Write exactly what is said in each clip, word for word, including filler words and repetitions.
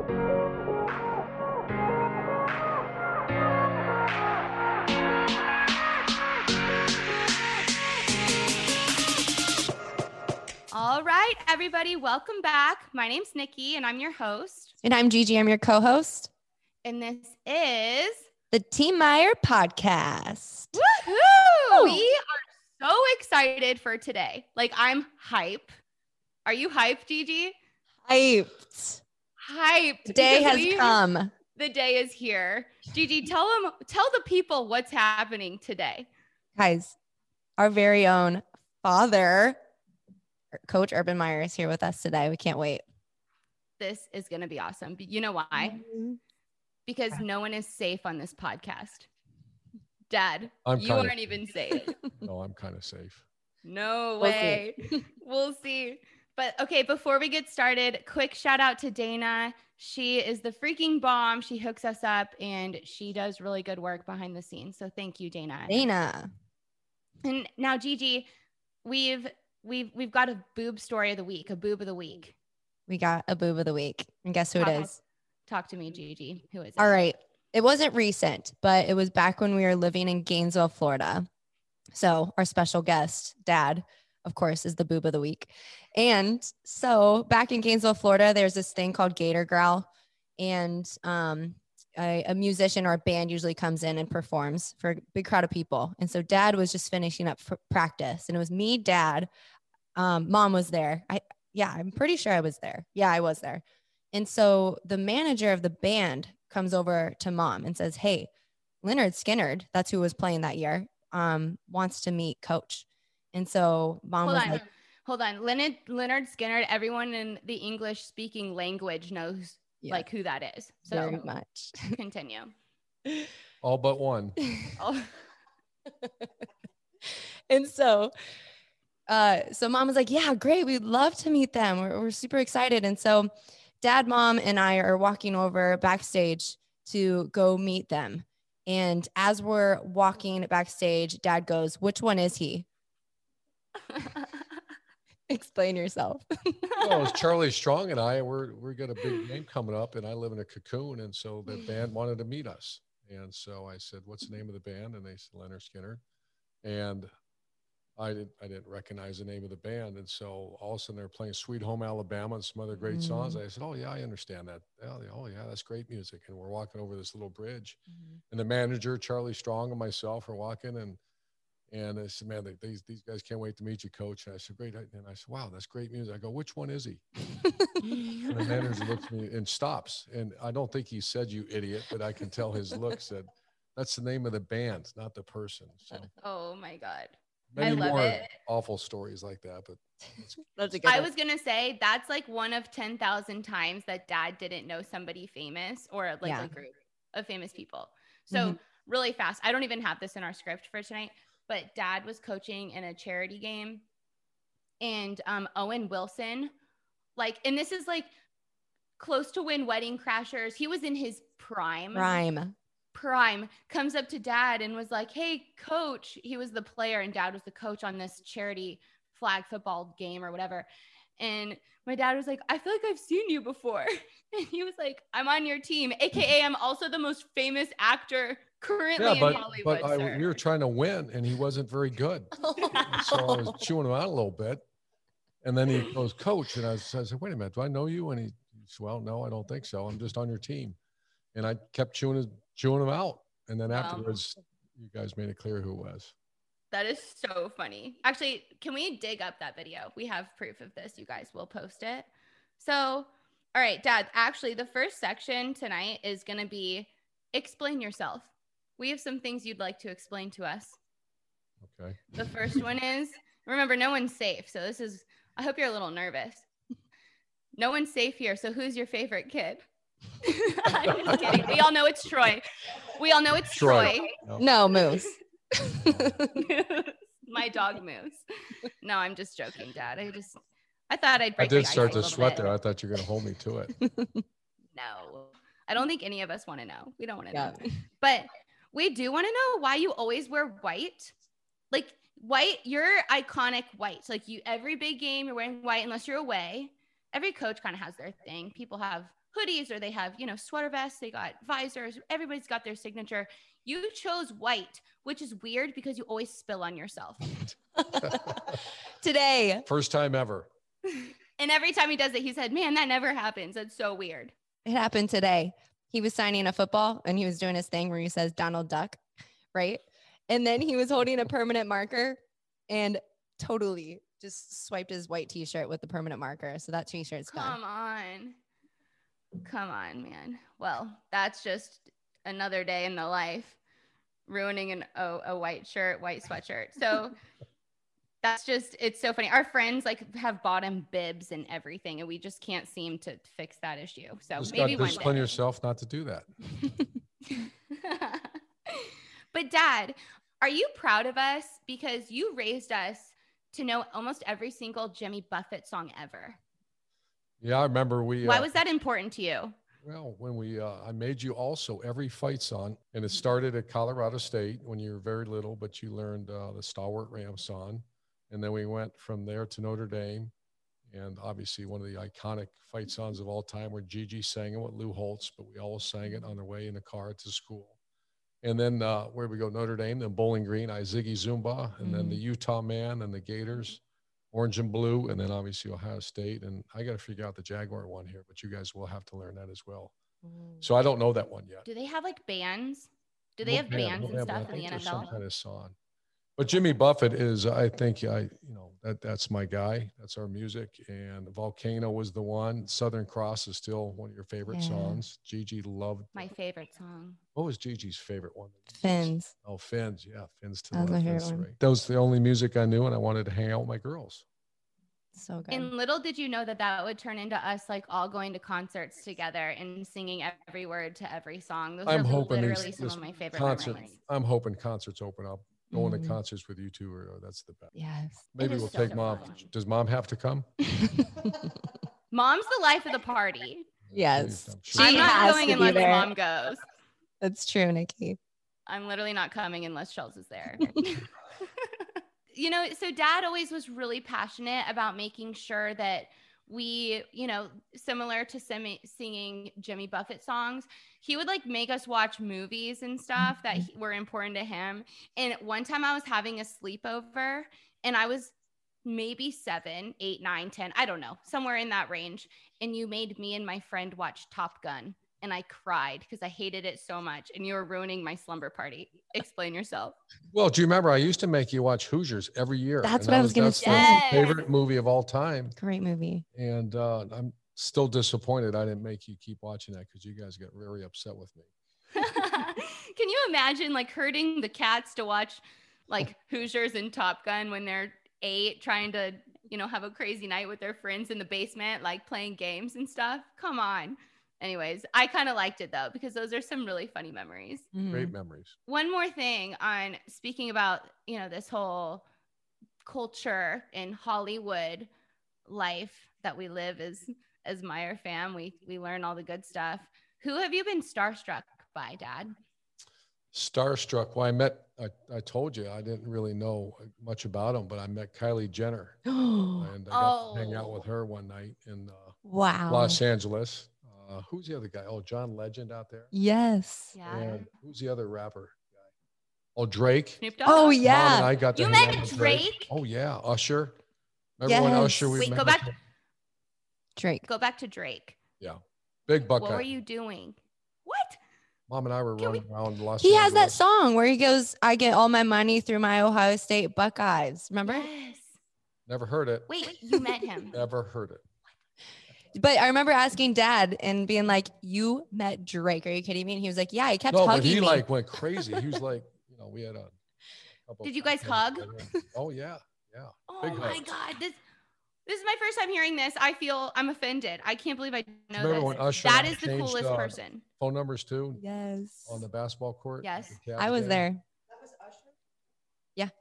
All right, everybody, welcome back. My name's Nikki, and I'm your host. And I'm Gigi. I'm your co-host. And this is the Team Meyer Podcast. Woohoo! We are so excited for today. Like, I'm hype. Are you hyped, Gigi? Hyped. Hyped. The day has we, come. The day is here. Gigi, tell them, tell the people what's happening today. Guys, our very own father, Coach Urban Meyer, is here with us today. We can't wait. This is going to be awesome. You know why? Because no one is safe on this podcast. Dad, I'm you kinda, aren't even safe. No, I'm kind of safe. No way. We'll see. We'll see. But okay, before we get started, quick shout out to Dana. She is the freaking bomb. She hooks us up and she does really good work behind the scenes. So thank you, Dana. Dana. And now, Gigi, we've we've we've got a boob story of the week, a boob of the week. We got a boob of the week. And guess who talk, it is? Talk to me, Gigi. Who is it? All right. It wasn't recent, but it was back when we were living in Gainesville, Florida. So our special guest, Dad, of course, is the boob of the week. And so back in Gainesville, Florida, there's this thing called Gator Growl. And um, a, a musician or a band usually comes in and performs for a big crowd of people. And so Dad was just finishing up for practice. And it was me, Dad. Um, Mom was there. I Yeah, I'm pretty sure I was there. Yeah, I was there. And so the manager of the band comes over to Mom and says, hey, Leonard Skinnard, that's who was playing that year, um, wants to meet Coach. And so Mom hold was on, like, hold on. Leonard, Leonard Skinnard, everyone in the English speaking language knows yeah. like who that is. So very much. Continue. All but one. Oh. And so Uh, so Mom was like, yeah, great. We'd love to meet them. We're, we're super excited. And so Dad, Mom, and I are walking over backstage to go meet them. And as we're walking backstage, Dad goes, which one is he? Explain yourself. Well, it's Charlie Strong and I, we're, we're got a big game coming up and I live in a cocoon. And so the band wanted to meet us. And so I said, what's the name of the band? And they said, Leonard Skinnard. And I didn't, I didn't recognize the name of the band. And so all of a sudden they're playing Sweet Home Alabama and some other great mm-hmm. songs. I said, oh yeah, I understand that. Oh, oh yeah, that's great music. And we're walking over this little bridge mm-hmm. and the manager, Charlie Strong, and myself are walking and, and I said, man, they, these, these guys can't wait to meet you, Coach. And I said, great. And I said, wow, that's great music. I go, which one is he? And the manager looks at me and stops. And I don't think he said, you idiot, but I can tell his look said, that's the name of the band, not the person. So. Oh my God. Many I love more it. Awful stories like that, but that's a good I one. was gonna say that's like one of ten thousand times that Dad didn't know somebody famous or like yeah. a group of famous people. So mm-hmm. really fast. I don't even have this in our script for tonight, but Dad was coaching in a charity game, and um, Owen Wilson, like, and this is like close to win Wedding Crashers. He was in his prime. Prime. Prime comes up to Dad and was like, hey, Coach. He was the player and Dad was the coach on this charity flag football game or whatever. And my dad was like, I feel like I've seen you before. And he was like, I'm on your team, A K A I'm also the most famous actor currently yeah, but, in Hollywood. But I, we were trying to win and he wasn't very good. So I was chewing him out a little bit. And then he goes, Coach. And I, was, I said, wait a minute, do I know you? And he said, well, no, I don't think so. I'm just on your team. And I kept chewing his chewing them out. And then afterwards, um, you guys made it clear who it was. That is so funny. Actually, can we dig up that video? We have proof of this. You guys will post it. So, all right, Dad, actually, the first section tonight is going to be explain yourself. We have some things you'd like to explain to us. Okay. The first one is, remember, no one's safe. So this is, I hope you're a little nervous. No one's safe here. So who's your favorite kid? I'm just kidding. We all know it's Troy. We all know it's Troy. Troy. No, no Moose. My dog Moose. No, I'm just joking, Dad. I just, I thought I'd break I did start to sweat bit. there. I thought you were going to hold me to it. No, I don't think any of us want to know. We don't want to yeah. know. But we do want to know why you always wear white. Like white, you're iconic white. Like you, every big game you're wearing white unless you're away. every coach kind of has their thing. People have hoodies or they have, you know, sweater vests. They got visors. Everybody's got their signature. You chose white, which is weird because you always spill on yourself. Today. First time ever. And every time he does it, he said, man, that never happens. That's so weird. It happened today. He was signing a football and he was doing his thing where he says Donald Duck, right? And then he was holding a permanent marker and totally just swiped his white t-shirt with the permanent marker. So that t-shirt's gone. Come on. Come on, man. Well, that's just another day in the life, ruining an, a, a white shirt, white sweatshirt. So that's just, it's so funny. Our friends like have bought him bibs and everything, and we just can't seem to fix that issue. So Just maybe got to one discipline day. yourself not to do that. But Dad, are you proud of us? Because you raised us to know almost every single Jimmy Buffett song ever. Yeah, I remember we. Why uh, was that important to you? Well, when we, uh, I made you also every fight song, and it started at Colorado State when you were very little, but you learned uh, the Stalwart Ram song. And then we went from there to Notre Dame. And obviously one of the iconic fight songs of all time where Gigi sang it with Lou Holtz, but we all sang it on the way in the car to school. And then uh, where we go, Notre Dame, then Bowling Green, I Ziggy Zumba, and mm-hmm. then the Utah Man and the Gators, Orange and Blue, and then obviously Ohio State. And I got to figure out the Jaguar one here, but you guys will have to learn that as well. Mm. So I don't know that one yet. Do they have like bands? Do they no have band, bands no and band, stuff in the N F L? Some kind of song. But Jimmy Buffett is, I think, I you know, that that's my guy. That's our music. And Volcano was the one. Southern Cross is still one of your favorite yeah. songs. Gigi loved my it. favorite song. What was Gigi's favorite one? Fins. Oh, Fins. Yeah, Fins to that the was left. My one. That was the only music I knew, and I wanted to hang out with my girls. So good. And little did you know that that would turn into us like all going to concerts together and singing every word to every song. Those I'm are hoping literally these, some of my favorite concert, memories. I'm hoping concerts open up. Going Mm. to concerts with you two, or that's the best. Yes. Maybe is we'll so take mom. fun. Does mom have to come? Mom's the life of the party. Yes. I'm, sure I'm she not has going to be unless there. mom goes. That's true, Nikki. I'm literally not coming unless Shells is there. You know, so Dad always was really passionate about making sure that we, you know, similar to simi- singing Jimmy Buffett songs, he would like make us watch movies and stuff that he, were important to him. And one time I was having a sleepover and I was maybe seven, eight, nine, ten, I don't know, somewhere in that range. And you made me and my friend watch Top Gun. And I cried because I hated it so much. And you were ruining my slumber party. Explain yourself. Well, do you remember I used to make you watch Hoosiers every year? That's and what I was, was going to say. That's my favorite movie of all time. Great movie. And uh, I'm still disappointed I didn't make you keep watching that because you guys got very upset with me. Can you imagine like hurting the cats to watch like Hoosiers and Top Gun when they're eight, trying to, you know, have a crazy night with their friends in the basement, like playing games and stuff? Come on. Anyways, I kind of liked it though, because those are some really funny memories. Mm-hmm. Great memories. One more thing on speaking about, you know, this whole culture in Hollywood life that we live as, as Meyer fam, we, we learn all the good stuff. Who have you been starstruck by, Dad? Starstruck. Well, I met, I, I told you, I didn't really know much about him, but I met Kylie Jenner and I got oh. to hang out with her one night in uh, wow. Los Angeles. Uh, who's the other guy? Oh, John Legend out there. Yes. Yeah. And who's the other rapper guy? Oh, Drake. Snoop Dogg. Oh, Mom yeah. and I got to You hang met out with Drake? Oh, yeah. Usher. Remember when Yes. Usher? We Wait, met go back. with- Drake. Go back to Drake. Yeah. Big Buckeye. What were you doing? What? Mom and I were Can running around Los He Angeles. has that song where he goes, I get all my money through my Ohio State Buckeyes. Remember? Yes. Never heard it. Wait, you met him. Never heard it. But I remember asking Dad and being like, you met Drake. Are you kidding me? And he was like, yeah, he kept No, hugging but he me. like went crazy. He was like, you know, we had a couple. Did you guys cocktails hug? together. Oh yeah, yeah. Oh Big my hugs. God. This this is my first time hearing this. I feel I'm offended. I can't believe I know Remember this. when Usher That is the changed, coolest uh, person. Phone numbers too Yes. on the basketball court. Yes. the Cavs I was game. there. Yeah.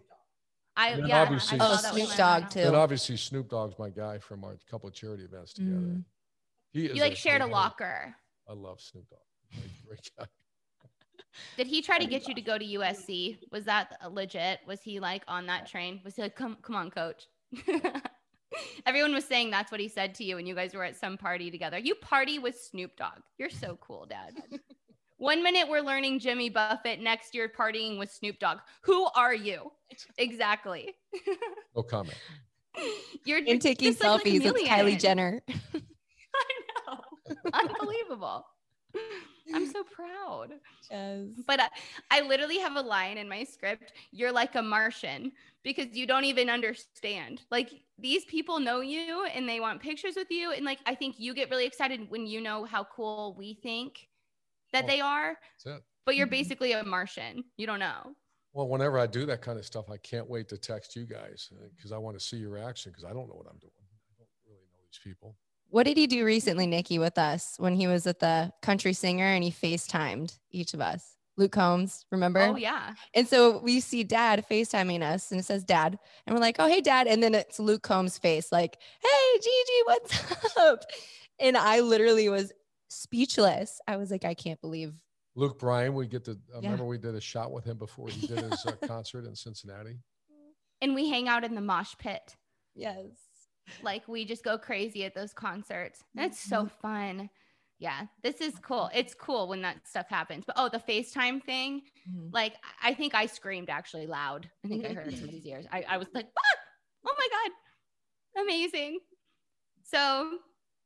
I And then yeah. obviously- I Oh, saw that with Snoop my Dogg mom. too. And obviously Snoop Dogg's my guy from our couple of charity events together. Mm. He is You like shared a great- locker. I love Snoop Dogg. He's a great guy. Did he try to get you to go to U S C? Was that legit? Was he like on that train? Was he like, come, come on, coach? Everyone was saying that's what he said to you when you guys were at some party together. You party with Snoop Dogg. You're so cool, Dad. One minute we're learning Jimmy Buffett. Next you're partying with Snoop Dogg. Who are you? Exactly. No comment. You're in taking selfies. Like it's Kylie Jenner. I know. Unbelievable. I'm so proud. Yes. But I, I literally have a line in my script. You're like a Martian, because you don't even understand. Like, these people know you and they want pictures with you. And like, I think you get really excited when you know how cool we think that oh, they are. That's it. But you're basically a Martian. You don't know. Well, whenever I do that kind of stuff, I can't wait to text you guys because I want to see your reaction, because I don't know what I'm doing. I don't really know these people. What did he do recently, Nikki, with us when he was at the Country Singer and he FaceTimed each of us? Luke Combs, remember? Oh, yeah. And so we see Dad FaceTiming us and it says Dad. And we're like, oh, hey, Dad. And then it's Luke Combs' face like, hey, Gigi, what's up? And I literally was speechless. I was like, I can't believe. Luke Bryan, we get to, uh, yeah. remember we did a shot with him before he did his uh, concert in Cincinnati. And we hang out in the mosh pit. Yes. Like, we just go crazy at those concerts. That's so fun. Yeah, this is cool. It's cool when that stuff happens. But oh, the FaceTime thing, mm-hmm. like, I think I screamed actually loud. I think I heard somebody's ears. I, I was like, ah! Oh my God, amazing. So,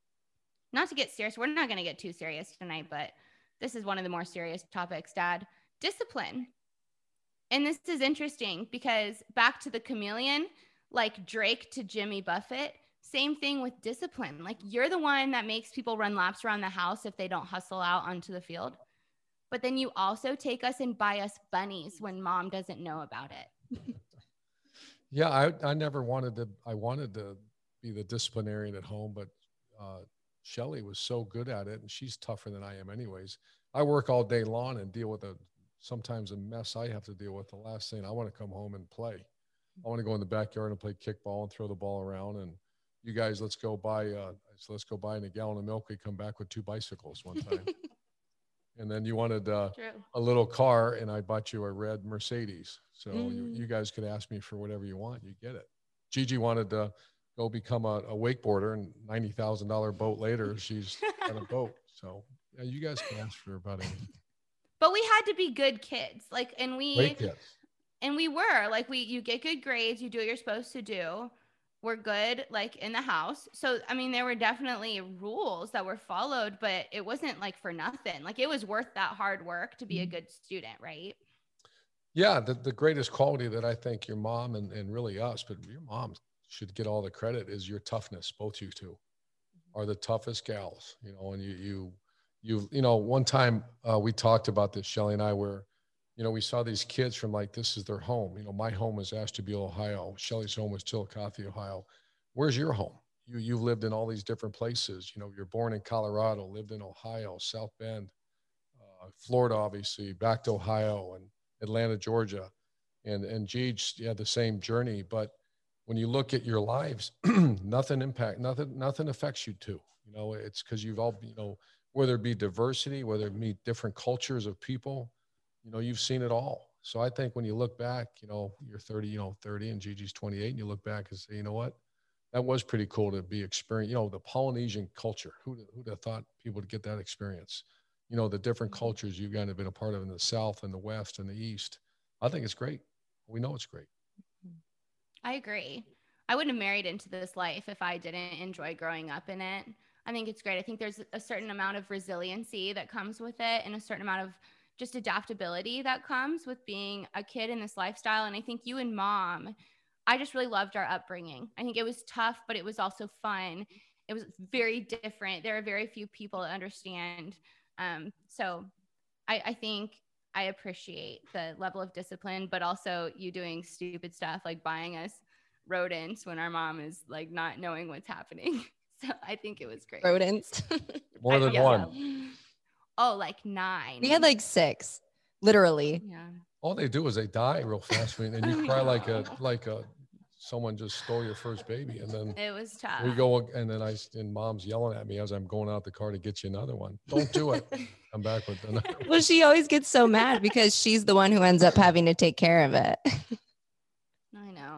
not to get serious, we're not going to get too serious tonight, but this is one of the more serious topics, Dad. Discipline. And this is interesting because back to the chameleon, like Drake to Jimmy Buffett, same thing with discipline. Like, you're the one that makes people run laps around the house if they don't hustle out onto the field. But then you also take us and buy us bunnies when Mom doesn't know about it. Yeah, I, I never wanted to, I wanted to be the disciplinarian at home, but uh, Shelly was so good at it, and she's tougher than I am anyways. I work all day long and deal with a, sometimes a mess I have to deal with. The last thing, I want to come home and play. I want to go in the backyard and play kickball and throw the ball around. And you guys, let's go buy, uh, so let's go buy in a gallon of milk. We come back with two bicycles one time. And then you wanted uh, a little car, and I bought you a red Mercedes. So mm. you, you guys could ask me for whatever you want. You get it. Gigi wanted to go become a, a wakeboarder, and ninety thousand dollars boat later, she's on a boat. So yeah, you guys can ask for about anything. But we had to be good kids. Like, and we, Great kids. And we were like, we, you get good grades, you do what you're supposed to do. We're good, like, in the house. So, I mean, there were definitely rules that were followed, but it wasn't like for nothing. Like, it was worth that hard work to be a good student, right? Yeah. The, the greatest quality that I think your mom and, and really us, but your mom should get all the credit, is your toughness. Both you two are the toughest gals, you know, and you, you, you, you know, one time uh, we talked about this, Shelly and I, where, you know, we saw these kids from like, this is their home. You know, my home was Ashtabula, Ohio. Shelly's home was Chillicothe, Ohio. Where's your home? You, you've lived in all these different places. You know, you're born in Colorado, lived in Ohio, South Bend, uh, Florida, obviously, back to Ohio and Atlanta, Georgia. And, and Gigi had the same journey. But when you look at your lives, nothing impact, nothing, nothing affects you too. You know, it's because you've all, you know, whether it be diversity, whether it be different cultures of people, you know, you've seen it all. So I think when you look back, you know, you're thirty, you know, thirty and Gigi's twenty-eight, and you look back and say, you know what, that was pretty cool to be experienced. You know, the Polynesian culture, who'd, who'd have thought people would get that experience? You know, the different cultures you've kind of been a part of in the South and the West and the East. I think it's great. We know it's great. I agree. I wouldn't have married into this life if I didn't enjoy growing up in it. I think it's great. I think there's a certain amount of resiliency that comes with it, and a certain amount of just adaptability that comes with being a kid in this lifestyle. And I think you and Mom, I just really loved our upbringing. I think it was tough, but it was also fun. It was very different. There are very few people that understand. Um, so I, I think I appreciate the level of discipline, but also you doing stupid stuff like buying us rodents when our mom is like not knowing what's happening. So I think it was great. Rodents. More than yeah. one. Oh, like nine. We had like six, literally. Yeah. All they do is they die real fast. I mean, and you cry like a, like a, someone just stole your first baby. And then it was tough. We go, and then I, and Mom's yelling at me as I'm going out the car to get you another one. Don't do it. I'm back with another one. Well, she always gets so mad because she's the one who ends up having to take care of it. I know.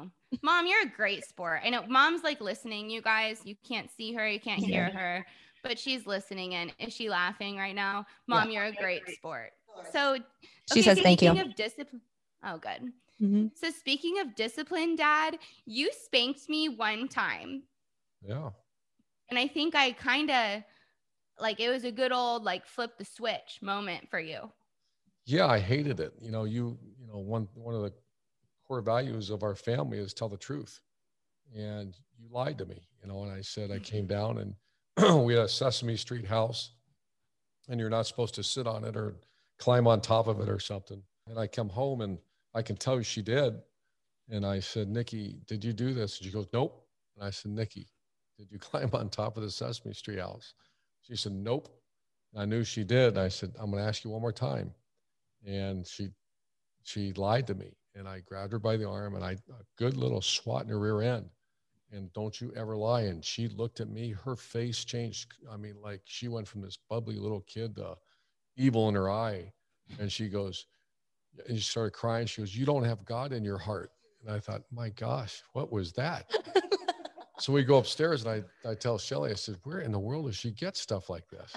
Mom, you're a great sport. I know Mom's like listening, you guys. You can't see her, you can't hear her, but she's listening in. Is she laughing right now? Mom, yeah. You're a great sport. So she okay, says thank you. Of discipline. Oh, good. Mm-hmm. So speaking of discipline, Dad, you spanked me one time. Yeah. And I think I kind of like it was a good old like flip the switch moment for you. Yeah, I hated it. You know, you you know one one of the core values of our family is tell the truth, and you lied to me. You know, and I said I came down and we had a Sesame Street house, and you're not supposed to sit on it or climb on top of it or something. And I come home and I can tell you she did. And I said, Nikki, did you do this? And she goes, nope. And I said, Nikki, did you climb on top of the Sesame Street house? She said, nope. And I knew she did. And I said, I'm going to ask you one more time. And she, she lied to me. And I grabbed her by the arm and I, a good little swat in her rear end. And don't you ever lie. And she looked at me, her face changed. I mean, like she went from this bubbly little kid to evil in her eye. And she goes, and she started crying. She goes, you don't have God in your heart. And I thought, my gosh, what was that? So we go upstairs and I, I tell Shelly, I said, where in the world does she get stuff like this?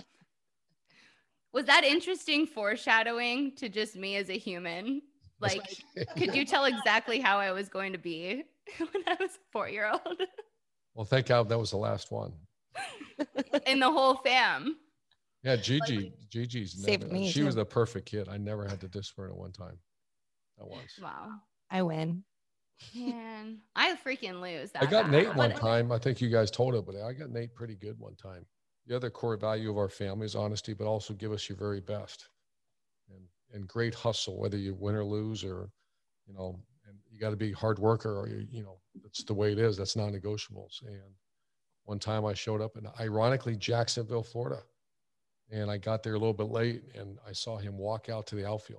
Was that interesting foreshadowing to just me as a human? Like, could you tell exactly how I was going to be when I was a four-year-old? Well, thank God that was the last one. In the whole fam. Yeah, Gigi, like, Gigi's saved never, me she too. was the perfect kid. I never had to discipline at one time. That was. Wow. I win. Man, I freaking lose. That I got bad. Nate one time. I think you guys told it, but I got Nate pretty good one time. The other core value of our family is honesty, but also give us your very best and, and great hustle, whether you win or lose, or, you know, and you got to be a hard worker or, you, you know, that's the way it is. That's non-negotiables. And one time I showed up in, ironically, Jacksonville, Florida. And I got there a little bit late and I saw him walk out to the outfield.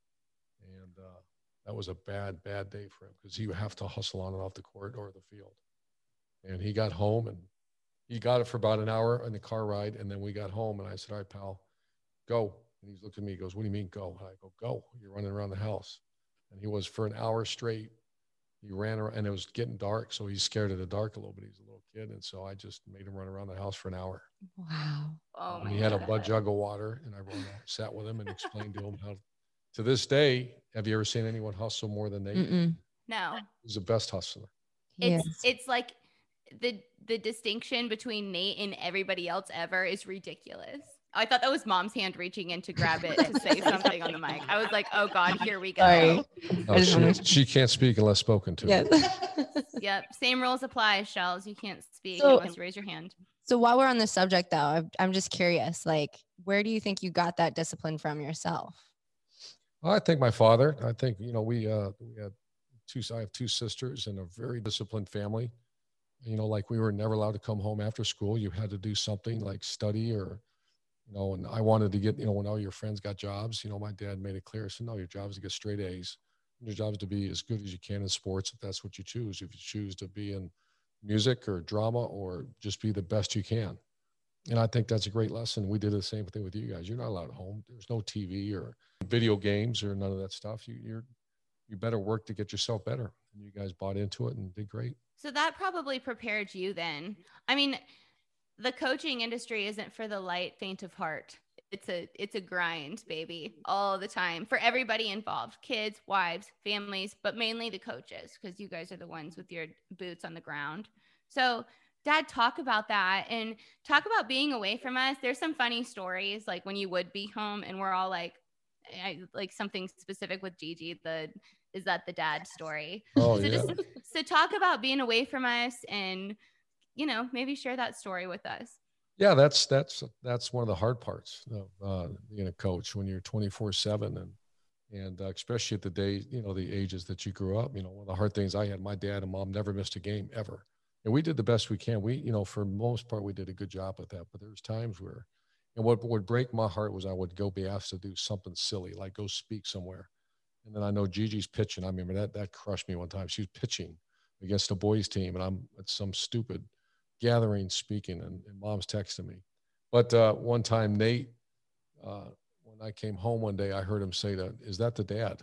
And uh, that was a bad, bad day for him because he would have to hustle on and off the court or the field. And he got home and he got it for about an hour on the car ride. And then we got home and I said, all right, pal, go. And he looked at me, he goes, what do you mean go? And I go, go, you're running around the house. And he was for an hour straight. He ran around and it was getting dark. So he's scared of the dark a little bit. He's a little kid. And so I just made him run around the house for an hour. Wow. Oh, and he had a bud jug of water and I sat with him and explained to him how, to this day, have you ever seen anyone hustle more than Nate? Mm-mm. No. He's the best hustler. It's, yes. it's like the, the distinction between Nate and everybody else ever is ridiculous. I thought that was Mom's hand reaching in to grab it to say something on the mic. I was like, oh God, here we go. Sorry. No, she, she can't speak unless spoken to. Yes. Yep. Same rules apply, Shells. You can't speak so, unless you raise your hand. So while we're on the subject though, I'm just curious, like, where do you think you got that discipline from yourself? Well, I think my father, I think, you know, we, uh, we had two, I have two sisters and a very disciplined family. You know, like we were never allowed to come home after school. You had to do something like study or, you know, and I wanted to get, you know, when all your friends got jobs, you know, my dad made it clear. So no, your job is to get straight A's. Your job is to be as good as you can in sports, if that's what you choose. If you choose to be in music or drama or just be the best you can. And I think that's a great lesson. We did the same thing with you guys. You're not allowed at home. There's no T V or video games or none of that stuff. You, you're, you better work to get yourself better. And you guys bought into it and did great. So that probably prepared you then. I mean, the coaching industry isn't for the light, faint of heart. It's a it's a grind, baby, all the time for everybody involved, kids, wives, families, but mainly the coaches, because you guys are the ones with your boots on the ground. So Dad, talk about that and talk about being away from us. There's some funny stories, like when you would be home and we're all like, I, like something specific with Gigi, the is that the dad story. Oh, so yeah. just so talk about being away from us and, you know, maybe share that story with us. Yeah, that's that's that's one of the hard parts of uh, being a coach when you're twenty-four seven and and uh, especially at the day, you know, the ages that you grew up. You know, one of the hard things I had, my dad and mom never missed a game ever, and we did the best we can. We, you know, for the most part, we did a good job with that. But there was times where, and what would break my heart was I would go be asked to do something silly, like go speak somewhere, and then I know Gigi's pitching. I remember that that crushed me one time. She was pitching against a boys team, and I'm at some stupid gathering speaking and, and mom's texting me. But uh, one time Nate, uh, when I came home one day, I heard him say to, is that the dad?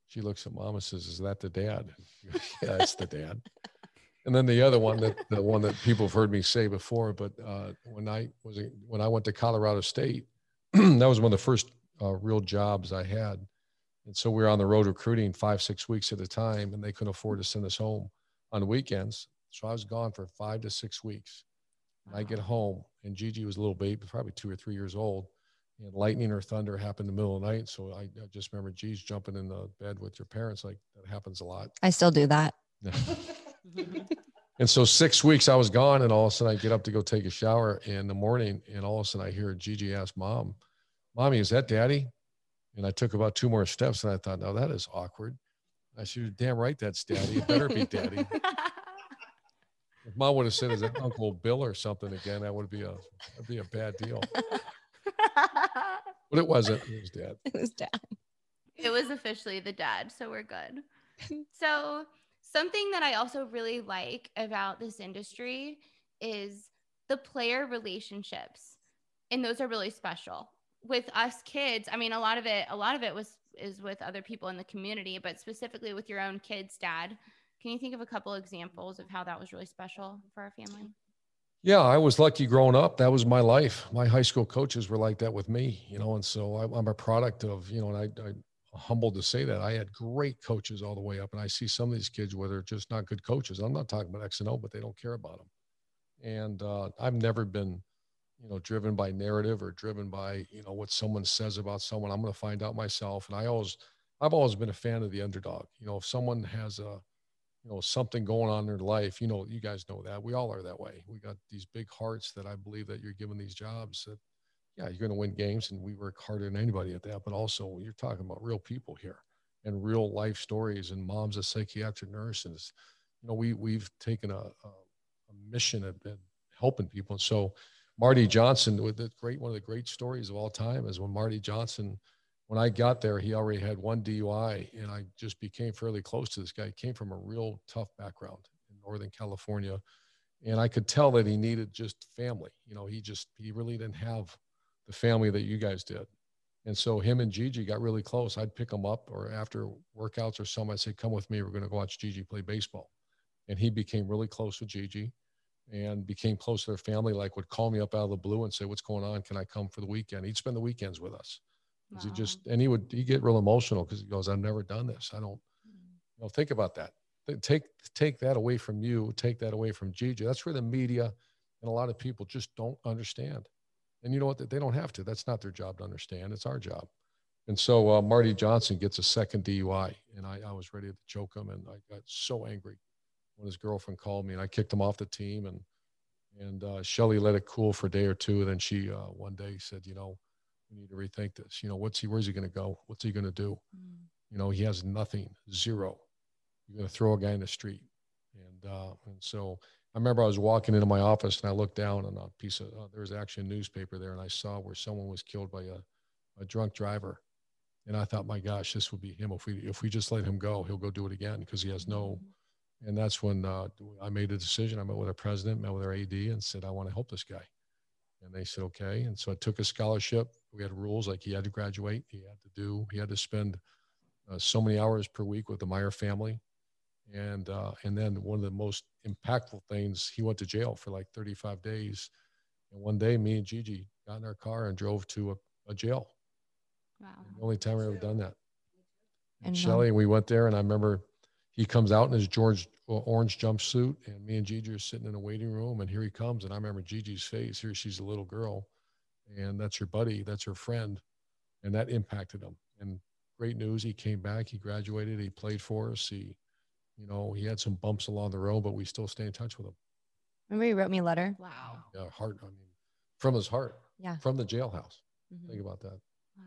She looks at mom and says, "Is that the dad?" Goes, "Yeah, it's the dad." And then the other one, that the one that people have heard me say before, but uh, when I was when I went to Colorado State, that was one of the first uh, real jobs I had. And so we were on the road recruiting five, six weeks at a time, and they couldn't afford to send us home on the weekends. So I was gone for five to six weeks. And I get home, and Gigi was a little baby, probably two or three years old, and lightning or thunder happened in the middle of the night. So I, I just remember Gigi's jumping in the bed with your parents. Like, that happens a lot. I still do that. And so six weeks I was gone, and all of a sudden I get up to go take a shower in the morning, and all of a sudden I hear Gigi ask mom, "Mommy, is that daddy?" And I took about two more steps, and I thought, "No, that is awkward." I said, "You're damn right that's daddy. It better be daddy." If mom would have said, "Is that Uncle Bill or something again?" That would be a that'd be a bad deal. But it wasn't. It was dad. It was dad. It was officially the dad, so we're good. So something that I also really like about this industry is the player relationships, and those are really special. With us kids, I mean, a lot of it, a lot of it was is with other people in the community, but specifically with your own kids' dad. Can you think of a couple examples of how that was really special for our family? Yeah, I was lucky growing up. That was my life. My high school coaches were like that with me, you know, and so I, I'm a product of, you know, and I, I'm humbled to say that I had great coaches all the way up. And I see some of these kids where they're just not good coaches. I'm not talking about X and O, but they don't care about them. And uh, I've never been, you know, driven by narrative or driven by, you know, what someone says about someone. I'm going to find out myself. And I always, I've always been a fan of the underdog. You know, if someone has a, you know, something going on in their life, you know, you guys know that. We all are that way. We got these big hearts that I believe that you're given these jobs that, yeah, you're going to win games, and we work harder than anybody at that. But also, you're talking about real people here and real life stories. And mom's a psychiatric nurse, and it's, you know, we we've taken a, a, a mission at, at helping people. And so, Marty Johnson, with the great one of the great stories of all time is when Marty Johnson, when I got there, he already had one D U I, and I just became fairly close to this guy. He came from a real tough background in Northern California, and I could tell that he needed just family. You know, he just he really didn't have the family that you guys did. And so him and Gigi got really close. I'd pick him up, or after workouts or something, I'd say, "Come with me. We're going to go watch Gigi play baseball." And he became really close with Gigi and became close to their family, like would call me up out of the blue and say, "What's going on? Can I come for the weekend?" He'd spend the weekends with us. Wow. He just, and he would, he get real emotional because he goes, "I've never done this. I don't, you know, think about that. Take, take that away from you. Take that away from Gigi." That's where the media and a lot of people just don't understand. And you know what? They don't have to. That's not their job to understand. It's our job. And so uh, Marty Johnson gets a second D U I, and I, I was ready to choke him. And I got so angry when his girlfriend called me, and I kicked him off the team. And, and uh, Shelly let it cool for a day or two. And then she uh, one day said, "You know, we need to rethink this. You know, what's he, where's he going to go? What's he going to do? Mm. You know, he has nothing, zero. You're going to throw a guy in the street." And, uh, and so I remember I was walking into my office, and I looked down on a piece of, uh, there was actually a newspaper there, and I saw where someone was killed by a, a drunk driver. And I thought, my gosh, this would be him. If we, if we just let him go, he'll go do it again, because he has no, and that's when uh, I made a decision. I met with our president, met with our A D, and said, "I want to help this guy." And they said, "Okay." And so I took a scholarship. We had rules, like he had to graduate. He had to do, he had to spend uh, so many hours per week with the Meyer family. And, uh, and then one of the most impactful things, he went to jail for like thirty-five days. And one day, me and Gigi got in our car and drove to a, a jail. Wow. The only time I've ever done that. And, and Shelly, we went there, and I remember he comes out in his George uh, orange jumpsuit, and me and Gigi are sitting in a waiting room, and here he comes. And I remember Gigi's face. Here she's a little girl, and that's her buddy, that's her friend. And that impacted him. And great news, he came back, he graduated, he played for us. He, you know, he had some bumps along the road, but we still stay in touch with him. Remember he wrote me a letter? Wow. Yeah, heart, I mean, from his heart. Yeah. From the jailhouse. Mm-hmm. Think about that. Wow.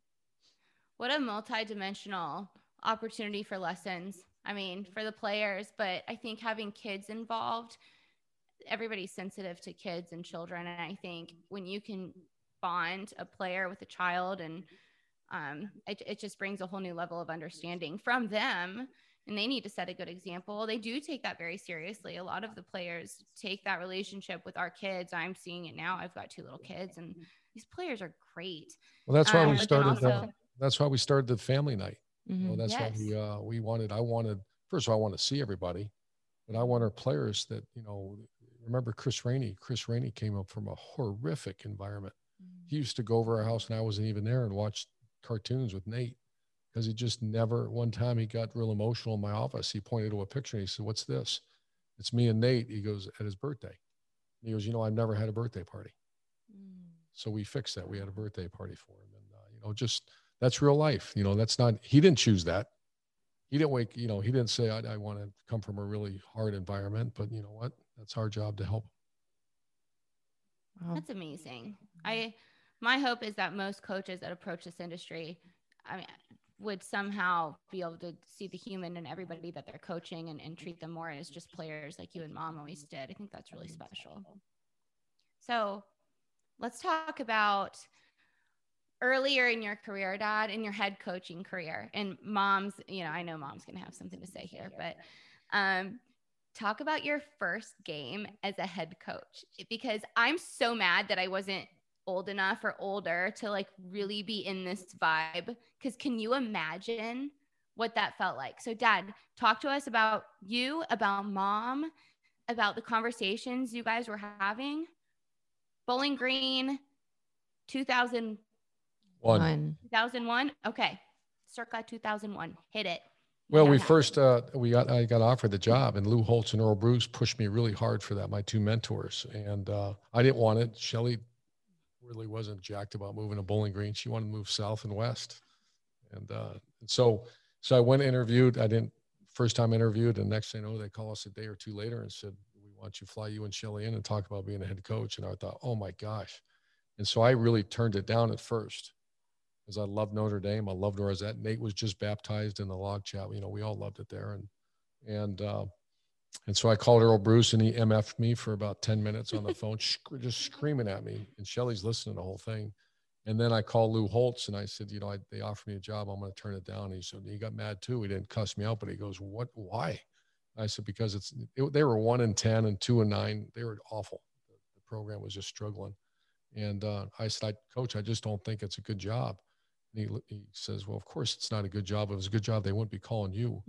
What a multi-dimensional opportunity for lessons. I mean, for the players, but I think having kids involved, everybody's sensitive to kids and children. And I think when you can bond a player with a child, and um, it, it just brings a whole new level of understanding from them. And they need to set a good example. They do take that very seriously. A lot of the players take that relationship with our kids. I'm seeing it now. I've got two little kids, and these players are great. Well, that's why um, we started. also, the, that's why we started the family night. Mm-hmm. You know, that's yes. why we, uh, we wanted, I wanted, first of all, I want to see everybody, but I want our players that, you know, remember Chris Rainey. Chris Rainey came up from a horrific environment. Mm-hmm. He used to go over our house and I wasn't even there and watch cartoons with Nate because he just never, one time he got real emotional in my office. He pointed to a picture and he said, "What's this?" "It's me and Nate." He goes, "At his birthday." He goes, "You know, I've never had a birthday party." Mm. So we fixed that. We had a birthday party for him. And, uh, you know, just, that's real life. You know, that's not, he didn't choose that. He didn't wake, you know, he didn't say, I, I want to come from a really hard environment, but you know what? That's our job to help. Wow. That's amazing. I, my hope is that most coaches that approach this industry, I mean, would somehow be able to see the human in everybody that they're coaching and, and treat them more as just players like you and Mom always did. I think that's really special. So let's talk about earlier in your career, Dad, in your head coaching career. And Mom's, you know, I know Mom's going to have something to say here, but um, talk about your first game as a head coach, because I'm so mad that I wasn't old enough or older to like really be in this vibe. Because can you imagine what that felt like? So Dad, talk to us about you, about Mom, about the conversations you guys were having. Bowling Green, two thousand one. two thousand one. Okay. Circa two thousand one. Hit it. Well, we first, uh, we got, I got offered the job, and Lou Holtz and Earl Bruce pushed me really hard for that, my two mentors. And uh, I didn't want it. Shelly really wasn't jacked about moving to Bowling Green. She wanted to move south and west. And, uh, and so, so I went and interviewed. I didn't, first time interviewed, and next thing I know, they call us a day or two later and said, "We want you to fly you and Shelly in and talk about being a head coach." And I thought, oh my gosh. And so I really turned it down at first, because I loved Notre Dame. I loved where I was at. Nate was just baptized in the log chat. You know, we all loved it there. And, and, uh, and so I called Earl Bruce, and he M F'd me for about ten minutes on the phone, just screaming at me. And Shelly's listening to the whole thing. And then I called Lou Holtz, and I said, you know, I, they offered me a job. I'm going to turn it down. And he said, he got mad too. He didn't cuss me out, but he goes, "What, why?" I said, because it's, it, they were one and ten and two and nine. They were awful. The, the program was just struggling. And uh, I said, I, "Coach, I just don't think it's a good job." And he, he says, "Well, of course it's not a good job. If it was a good job, they wouldn't be calling you."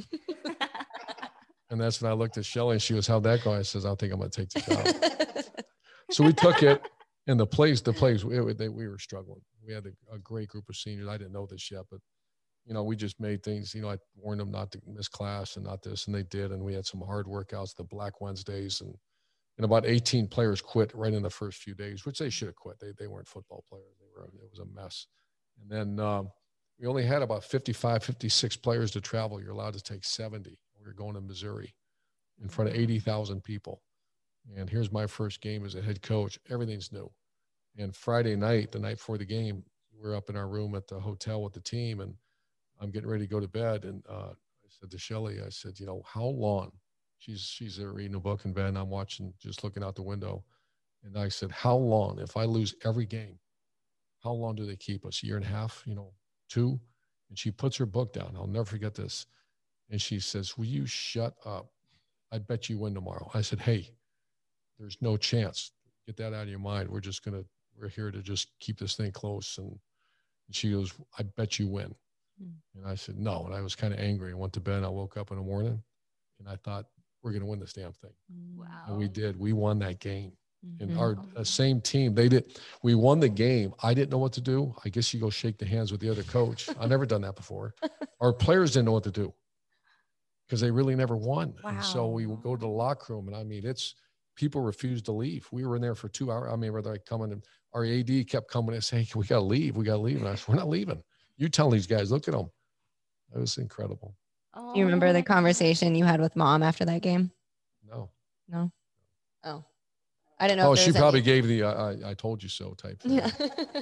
And that's when I looked at Shelly, and she goes, "How'd that go?" I says, "I think I'm going to take the job." So we took it, and the place, the place, it, they, we were struggling. We had a, a great group of seniors. I didn't know this yet, but, you know, we just made things, you know, I warned them not to miss class and not this, and they did. And we had some hard workouts, the Black Wednesdays, and, and about eighteen players quit right in the first few days, which they should have quit. They, they weren't football players. They were, it was a mess. And then um, we only had about fifty-five, fifty-six players to travel. You're allowed to take seventy. We were going to Missouri in front of eighty thousand people. And here's my first game as a head coach. Everything's new. And Friday night, the night before the game, we're up in our room at the hotel with the team, and I'm getting ready to go to bed. And uh, I said to Shelly, I said, you know, how long? She's, she's there reading a book in bed, and I'm watching, just looking out the window. And I said, how long, if I lose every game, how long do they keep us? A year and a half, you know, two? And she puts her book down. I'll never forget this. And she says, "Will you shut up? I bet you win tomorrow." I said, "Hey, there's no chance. Get that out of your mind. We're just going to, we're here to just keep this thing close." And, and she goes, "I bet you win." Mm. And I said, "No." And I was kind of angry. I went to bed, and I woke up in the morning, and I thought, we're going to win this damn thing. Wow. And we did. We won that game. Mm-hmm. And our uh, same team, they did, we won the game. I didn't know what to do. I guess you go shake the hands with the other coach. I've never done that before. Our players didn't know what to do because they really never won. Wow. And so we would go to the locker room, and I mean, it's, people refused to leave. We were in there for two hours. I mean, we're like coming, and our A D kept coming and saying, "We got to leave. We got to leave." And I said, "We're not leaving. You tell these guys, look at them." It was incredible. Oh. Do you remember the conversation you had with Mom after that game? No. No. Oh. I didn't know. Oh, if she probably any... gave the uh, I, I told you so type thing. Yeah.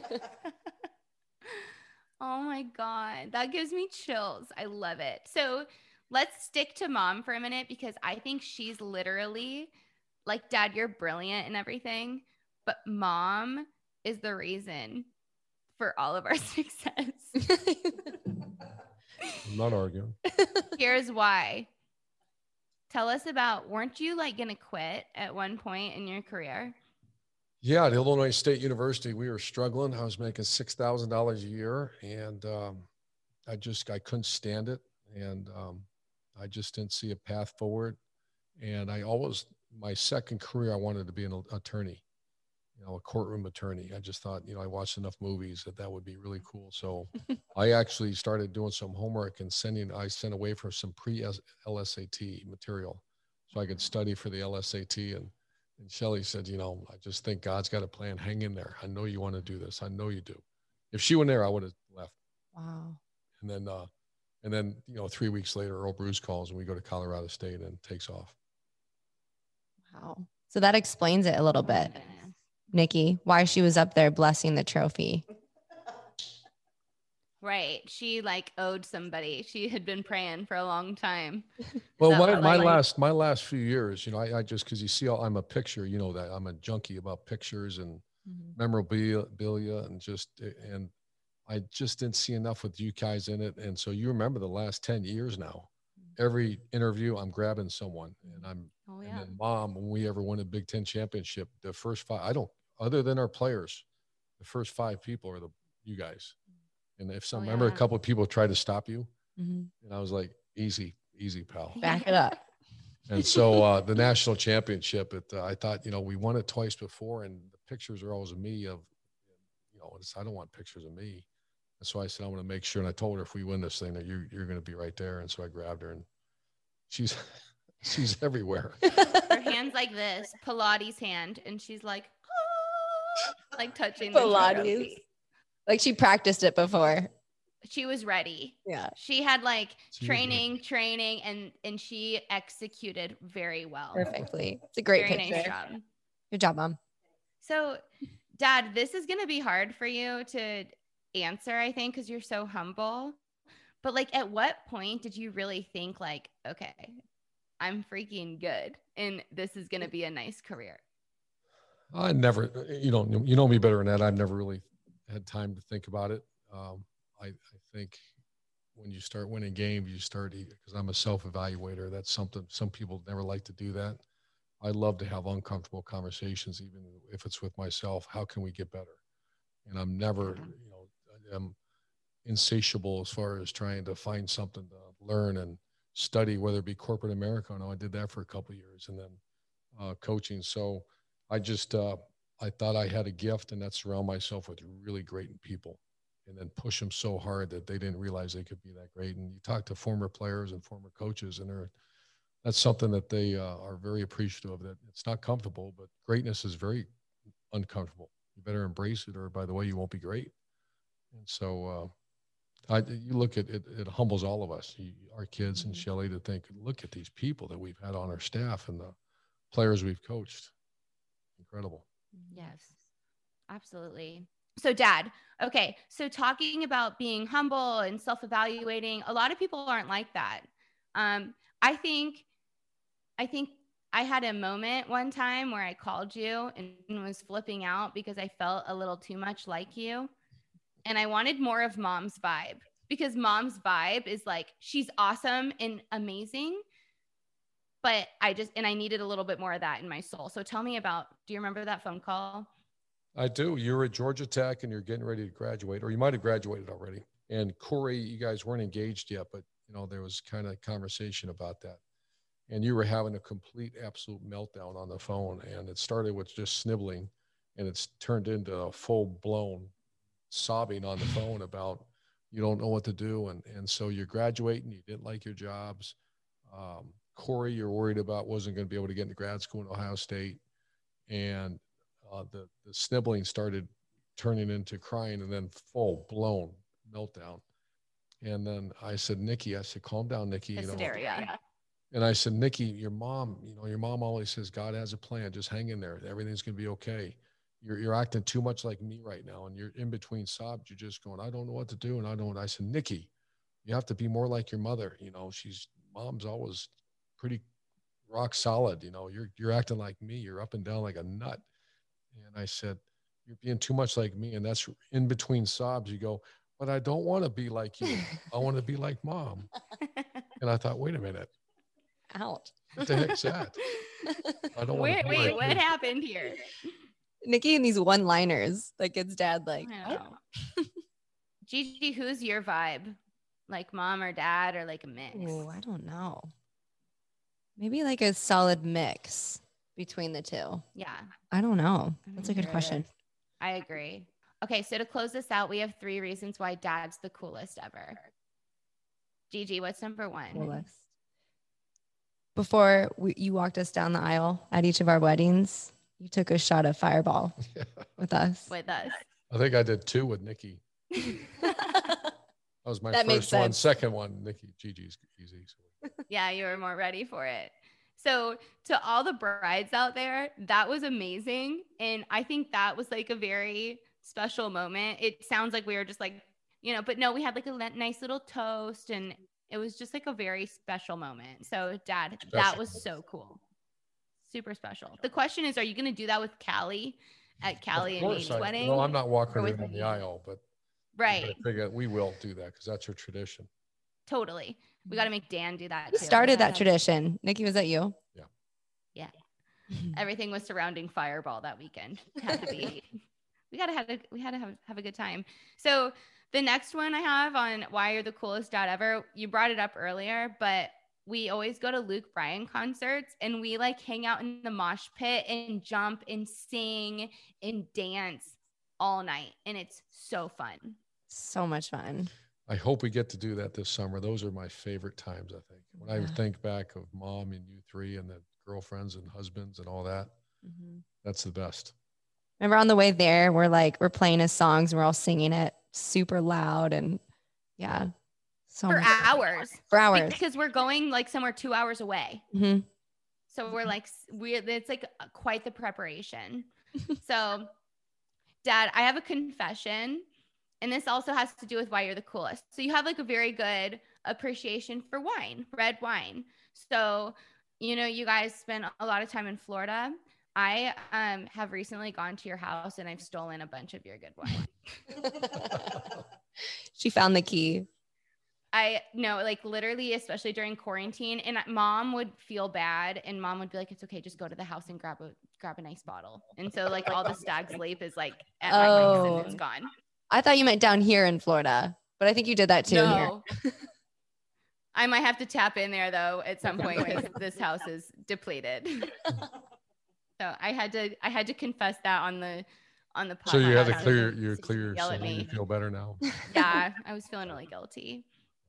Oh my God. That gives me chills. I love it. So let's stick to Mom for a minute, because I think she's literally like, Dad, you're brilliant and everything, but Mom is the reason for all of our success. I'm not arguing. Here's why. Tell us about, weren't you like going to quit at one point in your career? Yeah, at Illinois State University, we were struggling. I was making six thousand dollars a year. And um, I just, I couldn't stand it. And um, I just didn't see a path forward. And I always, my second career, I wanted to be an attorney, you know, a courtroom attorney. I just thought, you know, I watched enough movies that that would be really cool. So I actually started doing some homework and sending, I sent away for some pre-L S A T material so I could study for the L S A T. And, and Shelly said, you know, I just think God's got a plan. Hang in there. I know you want to do this. I know you do. If she went there, I would have left. Wow. And then, uh, and then, you know, three weeks later, Earl Bruce calls and we go to Colorado State and takes off. Wow. So that explains it a little bit, Nikki, why she was up there blessing the trophy. Right. She like owed somebody. She had been praying for a long time. Well, So, my, like, my last, my last few years, you know, I, I just, cause you see, all, I'm a picture, you know, that I'm a junkie about pictures and mm-hmm. memorabilia and just, and I just didn't see enough with you guys in it. And so you remember the last ten years now, every interview I'm grabbing someone and I'm, oh, yeah. and then Mom, when we ever won a Big Ten championship, the first five, I don't, other than our players, the first five people are the, you guys. And if some, oh, remember yeah. a couple of people tried to stop you mm-hmm. and I was like, easy, easy, pal. Back it up. And so uh, the national championship, it, uh, I thought, you know, we won it twice before and the pictures are always of me of, you know, it's, I don't want pictures of me. And so I said, I want to make sure. And I told her, if we win this thing, that you're, you're going to be right there. And so I grabbed her and she's, she's everywhere. Her hand's like this, Pilates hand. And she's like, oh, like touching Pilates. Like she practiced it before. She was ready. Yeah. She had like she training, training, and, and she executed very well. Perfectly. It's a great very picture. Nice job. Good job, Mom. So Dad, this is going to be hard for you to answer, I think, because you're so humble. But like, at what point did you really think like, okay, I'm freaking good and this is going to be a nice career? I never, you know, you know me better than that. I've never really had time to think about it. Um, I, I think when you start winning games, you start, because I'm a self-evaluator. That's something, some people never like to do that. I love to have uncomfortable conversations, even if it's with myself. How can we get better? And I'm never, you know, I'm insatiable as far as trying to find something to learn and study, whether it be corporate America. I know I did that for a couple of years, and then uh, coaching. So I just, uh, I thought I had a gift, and that's surround myself with really great people and then push them so hard that they didn't realize they could be that great. And you talk to former players and former coaches, and they're, that's something that they uh, are very appreciative of, that it's not comfortable, but greatness is very uncomfortable. You better embrace it, or by the way, you won't be great. And so uh, I, you look at it, it humbles all of us, you, our kids mm-hmm. and Shelly, to think, look at these people that we've had on our staff and the players we've coached. Incredible. Yes, absolutely. So Dad, okay. So talking about being humble and self-evaluating, a lot of people aren't like that. Um, I think, I think I had a moment one time where I called you and was flipping out because I felt a little too much like you. And I wanted more of Mom's vibe, because Mom's vibe is like, she's awesome and amazing. But I just, and I needed a little bit more of that in my soul. So tell me about, do you remember that phone call? I do. You were at Georgia Tech and you're getting ready to graduate, or you might've graduated already. And Corey, you guys weren't engaged yet, but you know, there was kind of conversation about that. And you were having a complete, absolute meltdown on the phone. And it started with just sniveling, and it's turned into a full blown sobbing on the phone about, you don't know what to do. And, and so you're graduating, you didn't like your jobs. Um, Corey, you're worried about, wasn't going to be able to get into grad school in Ohio State. And uh, the, the sniveling started turning into crying, and then full blown meltdown. And then I said, Nikki, I said, calm down, Nikki. Hysteria. You know, and I said, Nikki, your mom, you know, your mom always says, God has a plan. Just hang in there. Everything's going to be okay. You're, you're acting too much like me right now. And you're in between sobs. You're just going, I don't know what to do. And I don't, I said, Nikki, you have to be more like your mother. You know, she's, mom's always pretty rock solid. You know, you're, you're acting like me. You're up and down like a nut. And I said, you're being too much like me. And that's in between sobs. You go, but I don't want to be like you. I want to be like Mom. And I thought, wait a minute. Out. What the heck's that? I don't wait, want to wait, like what you. happened here? Nikki and these one-liners, like it's Dad, like, I don't know. Gigi, who's your vibe? Like mom or dad or like a mix? Oh, I don't know. Maybe like a solid mix between the two. Yeah. I don't know. That's a good question. I agree. Okay, so to close this out, we have three reasons why dad's the coolest ever. Gigi, what's number one? Coolest. Before we, you walked us down the aisle at each of our weddings, you took a shot of Fireball yeah. with us. With us. I think I did two with Nikki. That was my that first one. Second one, Nikki, Gigi's easy. So. Yeah, you were more ready for it. So to all the brides out there, that was amazing. And I think that was like a very special moment. It sounds like we were just like, you know, but no, we had like a nice little toast and it was just like a very special moment. So Dad, special. That was so cool. Super special. The question is, are you going to do that with Callie at Callie and Nate's wedding? No, I'm not walking her down the aisle, but right. Figure we will do that because that's her tradition. Totally. We got to make Dan do that. Who started that tradition? Nikki, was that you? Yeah. Yeah. Everything was surrounding Fireball that weekend. It had to be. we got to have a, we had to have, have a good time. So the next one I have on why you're the coolest dad ever, you brought it up earlier, but we always go to Luke Bryan concerts and we like hang out in the mosh pit and jump and sing and dance all night. And it's so fun. So much fun. I hope we get to do that this summer. Those are my favorite times, I think. When yeah. I think back of mom and you three and the girlfriends and husbands and all that, mm-hmm. that's the best. Remember on the way there, we're like, we're playing his songs and we're all singing it super loud. And yeah, so for hours. For hours. Because we're going like somewhere two hours away. Mm-hmm. So we're like, we it's like quite the preparation. So Dad, I have a confession. And this also has to do with why you're the coolest. So you have like a very good appreciation for wine, red wine. So, you know, you guys spend a lot of time in Florida. I um, have recently gone to your house and I've stolen a bunch of your good wine. She found the key. I know, like literally, especially during quarantine, and mom would feel bad and mom would be like, it's okay, just go to the house and grab a grab a nice bottle. And so like all the Stag's Leap is like at my oh. house and it's gone. I thought you meant down here in Florida, but I think you did that too. No. Here. I might have to tap in there though at some point because this house is depleted. So I had to, I had to confess that on the, on the podcast. So you had to clear, you clear, so you feel better now. Yeah, I was feeling really guilty.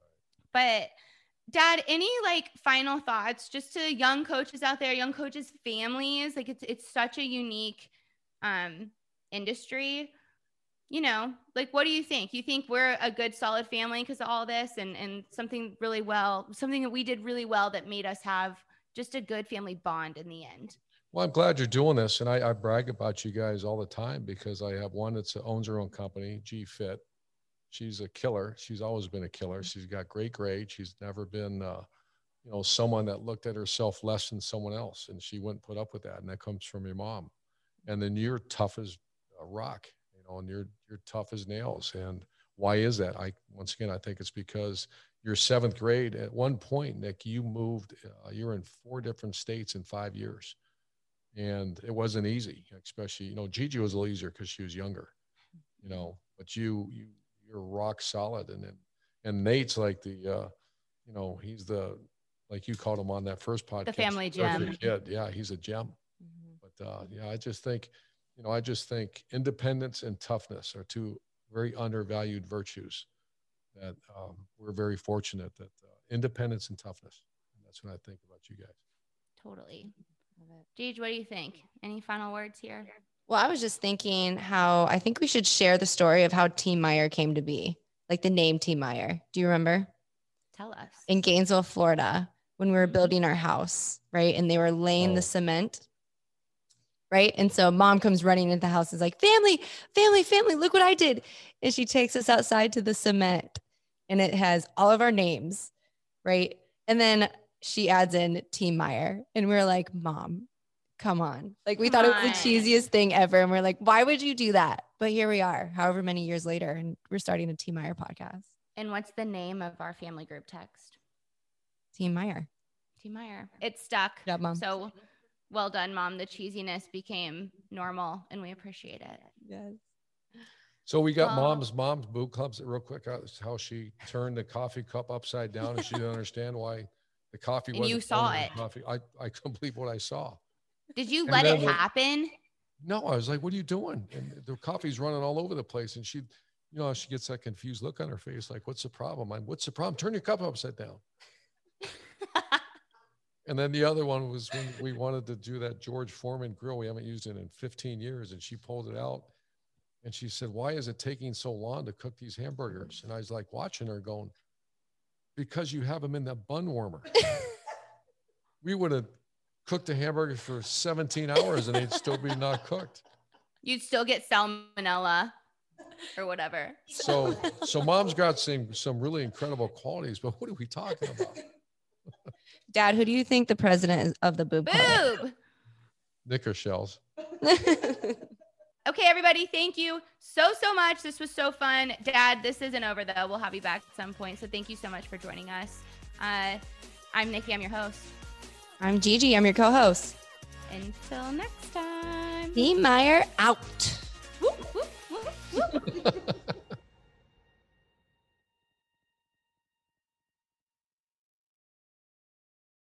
But Dad, any like final thoughts just to young coaches out there, young coaches' families? Like it's, it's such a unique um, industry. You know, like, what do you think? You think we're a good, solid family because of all this and, and something really well, something that we did really well that made us have just a good family bond in the end? Well, I'm glad you're doing this. And I, I brag about you guys all the time because I have one that owns her own company, G Fit. She's a killer. She's always been a killer. She's got great grades. She's never been, uh, you know, someone that looked at herself less than someone else. And she wouldn't put up with that. And that comes from your mom. And then you're tough as a rock. And you're you're tough as nails. And why is that? I once again, I think it's because your seventh grade at one point, Nick, you moved. Uh, you're in four different states in five years, and it wasn't easy. Especially, you know, Gigi was a little easier because she was younger, you know. But you you you're rock solid, and then and Nate's like the, uh, you know, he's the like you called him on that first podcast, the family gem kid. Yeah, he's a gem. Mm-hmm. But uh, yeah, I just think. You know, I just think independence and toughness are two very undervalued virtues that um, we're very fortunate that uh, independence and toughness. And that's what I think about you guys. Totally. Gigi, what do you think? Any final words here? Well, I was just thinking how I think we should share the story of how Team Meyer came to be, like the name Team Meyer. Do you remember? Tell us. In Gainesville, Florida, when we were building our house, right? And they were laying oh. the cement. Right. And so mom comes running into the house and is like, family, family, family, look what I did. And she takes us outside to the cement and it has all of our names. Right. And then she adds in Team Meyer and we're like, Mom, come on. Like we come thought on. It was the cheesiest thing ever. And we're like, why would you do that? But here we are, however many years later, and we're starting a Team Meyer podcast. And what's the name of our family group text? Team Meyer. Team Meyer. It's stuck. Good job, Mom. So well done, Mom. The cheesiness became normal and we appreciate it. Yes. So we got Oh. mom's mom's boot clubs real quick. uh, How she turned the coffee cup upside down, and she didn't understand why the coffee And wasn't. you saw pouring in it. the Coffee. I I couldn't believe what I saw. Did you And let then it the- happen? No, I was like, "What are you doing?" And the coffee's running all over the place, and she, you know, she gets that confused look on her face, like, "What's the problem?" I'm, "What's the problem? Turn your cup upside down." And then the other one was when we wanted to do that George Foreman grill. We haven't used it in fifteen years. And she pulled it out and she said, "Why is it taking so long to cook these hamburgers?" And I was like watching her going, "Because you have them in that bun warmer." We would have cooked a hamburger for seventeen hours and they'd still be not cooked. You'd still get salmonella or whatever. So, so mom's got some, some really incredible qualities, but what are we talking about? Dad, who do you think the president is of the Boob Club? Boob. Knicker shells. Okay, everybody, thank you so, so much. This was so fun. Dad, this isn't over, though. We'll have you back at some point. So thank you so much for joining us. Uh, I'm Nikki. I'm your host. I'm Gigi. I'm your co-host. Until next time. Meyer out. Whoop, whoop, whoop, whoop.